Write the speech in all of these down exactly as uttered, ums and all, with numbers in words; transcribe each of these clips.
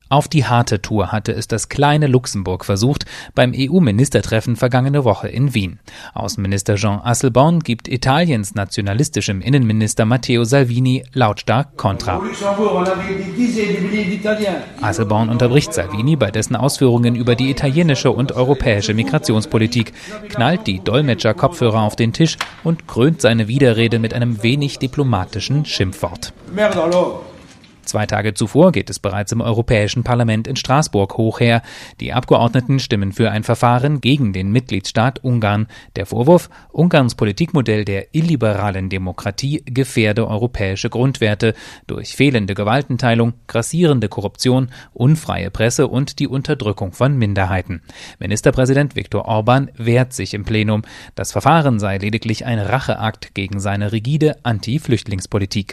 Auf die harte Tour hatte es das kleine Luxemburg versucht beim E U-Ministertreffen vergangene Woche in Wien. Außenminister Jean Asselborn gibt Italiens nationalistischem Innenminister Matteo Salvini lautstark Kontra. Asselborn unterbricht Salvini bei dessen Ausführungen über die italienische und europäische Migrationspolitik, knallt die Dolmetscher-Kopfhörer auf den Tisch und krönt seine Widerrede mit einem wenig diplomatischen Schimpfwort. Zwei Tage zuvor geht es bereits im Europäischen Parlament in Straßburg hoch her. Die Abgeordneten stimmen für ein Verfahren gegen den Mitgliedstaat Ungarn. Der Vorwurf, Ungarns Politikmodell der illiberalen Demokratie gefährde europäische Grundwerte durch fehlende Gewaltenteilung, grassierende Korruption, unfreie Presse und die Unterdrückung von Minderheiten. Ministerpräsident Viktor Orban wehrt sich im Plenum. Das Verfahren sei lediglich ein Racheakt gegen seine rigide Anti-Flüchtlingspolitik.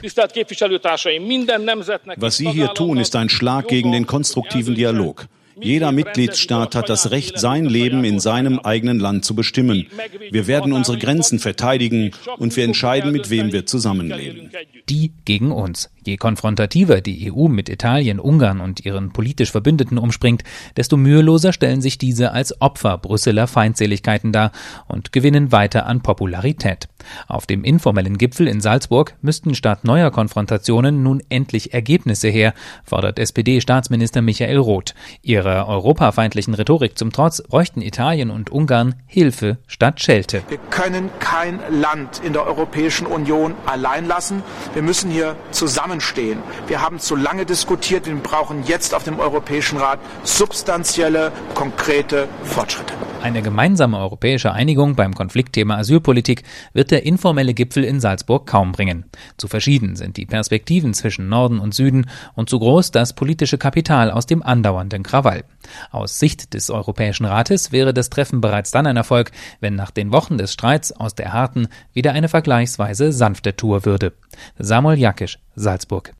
Was Sie hier tun, ist ein Schlag gegen den konstruktiven Dialog. Jeder Mitgliedstaat hat das Recht, sein Leben in seinem eigenen Land zu bestimmen. Wir werden unsere Grenzen verteidigen und wir entscheiden, mit wem wir zusammenleben. Die gegen uns. Je konfrontativer die E U mit Italien, Ungarn und ihren politisch Verbündeten umspringt, desto müheloser stellen sich diese als Opfer Brüsseler Feindseligkeiten dar und gewinnen weiter an Popularität. Auf dem informellen Gipfel in Salzburg müssten statt neuer Konfrontationen nun endlich Ergebnisse her, fordert S P D-Staatsminister Michael Roth. Ihrer europafeindlichen Rhetorik zum Trotz bräuchten Italien und Ungarn Hilfe statt Schelte. Wir können kein Land in der Europäischen Union allein lassen. Wir müssen hier zusammenstehen. Wir haben zu lange diskutiert. Wir brauchen jetzt auf dem Europäischen Rat substanzielle, konkrete Fortschritte. Eine gemeinsame europäische Einigung beim Konfliktthema Asylpolitik wird der informelle Gipfel in Salzburg kaum bringen. Zu verschieden sind die Perspektiven zwischen Norden und Süden und zu groß das politische Kapital aus dem andauernden Krawall. Aus Sicht des Europäischen Rates wäre das Treffen bereits dann ein Erfolg, wenn nach den Wochen des Streits aus der harten wieder eine vergleichsweise sanfte Tour würde. Samuel Jakisch, Salzburg.